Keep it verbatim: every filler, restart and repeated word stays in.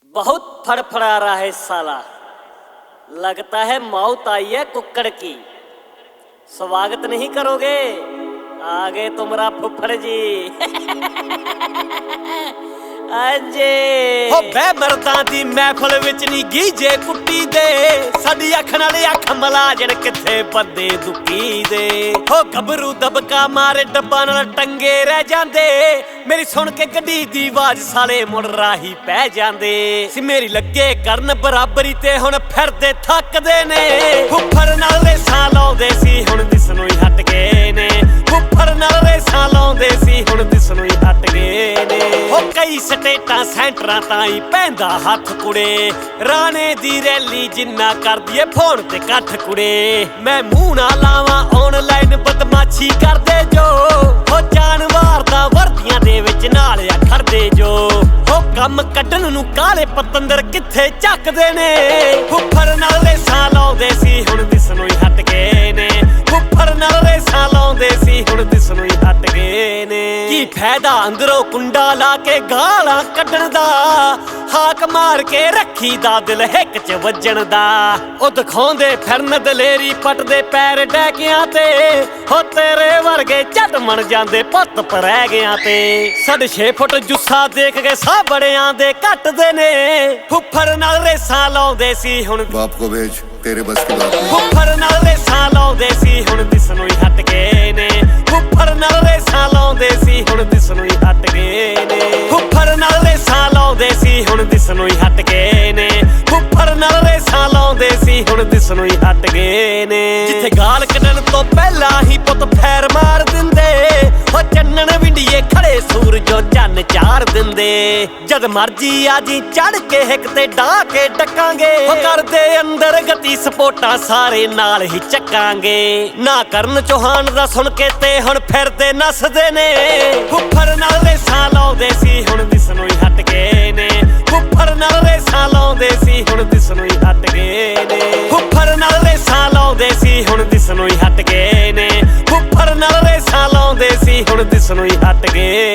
बहुत फड़फड़ा रहा है साला, लगता है मौत आई है कुक्कड़ की। स्वागत नहीं करोगे? आगे तुम्हारा फुफड़ जी अजे हो बे मर्दां दी महफल विच नी गीजे कुट्टी दे, साडी अख नाल अख मला जण किथे बंदे दुखी दे। हो गबरू दबका मारे डब्बा नाल टंगे रह जांदे, मेरी सुन के गड्डी दी आवाज साले मुड़ राही पै जांदे। सी मेरी लगे करन बराबरी ते हुण फिरदे थकदे ने, फुफड़ नाल रेसां लाउंदे सी हुण दिसनों ही हट गए ने। फुफड़ नाल रेसां लाउंदे सी हुण दिसनों ही हट गए ने। हो कई स्टेटां सेंटरां ताईं पैंदा हत्थ कुड़े, राणे दी रैली जिन्ना कर दिए फोन ते कट्ठ कुड़े। मैं मूंह ना लावां ऑनलाइन बदमाशी करदे जो, हो जानवर दा वर्दियां दे विच नाल खड़दे जो। हो कम कड्ढण नूं काले पतंदर किथे झकदे ने, फुफड़ नाल रेसां लाउंदे सी हुण दिसनों ही हट गए ने। फुफड़ नाल रेसां लाउंदे सी हुण दिसनों ही हट गए ने। की फायदा अंदरों कुंडा ला के गालां कड्ढण दा, हाक मार के रखी दा दिल हिक च वज्जण दा। ओ दिखाउंदे फिरन दलेरी पटदे पैर डैकियां ते, हो तेरे वर्गे झट मन जांदे पुੱਤ परै गया ते। साढ़े छे फुट जुस्सा देख के साह बड़ियां दे घटदे ने, फुफड़ नाल रेसां लाउंदे सी हुण बाप को भेज तेरे बस की बात नहीं। फुफड़ नाल रेसां लाउंदे सी हुण दिसनों ही हट गए ने। फुफड़ नाल रेसां लाउंदे सी हुण दिसनों ही हट गए ने। फुफड़ नाल रेसां लाउंदे सी हुण दिसनों ही हट गए ने। फुफड़ नाल रेसां लाउंदे सी हुण दिसनों ही हट गए ने। जिथे गाल कढण तो पहला ही पुੱਤ फैर मार दिंदे, हो चन्नण विंडिए खड़े सूरजों चन्न चार दिंदे। जद मर्जी आजी चढ़ के हिक ते डाह के डकांगे, हो करदे अंदर गति सपोटा सारे नाल ही चकांगे। ना करन चौहान दा सुन के ते हुण फिरदे नसदे ने, फुफड़ नाल रेसां लाउंदे सी हुण दिसनों ही हट गए ने। फुफड़ नाल रेसां लाउंदे सी हुण दिसनों ही हट गए ने। फुफड़ नाल रेसां लाउंदे सी हुण दिसनों ही हट गए ने। फुफड़ नाल रेसां लाउंदे सी हुण दिसनों ही हट गए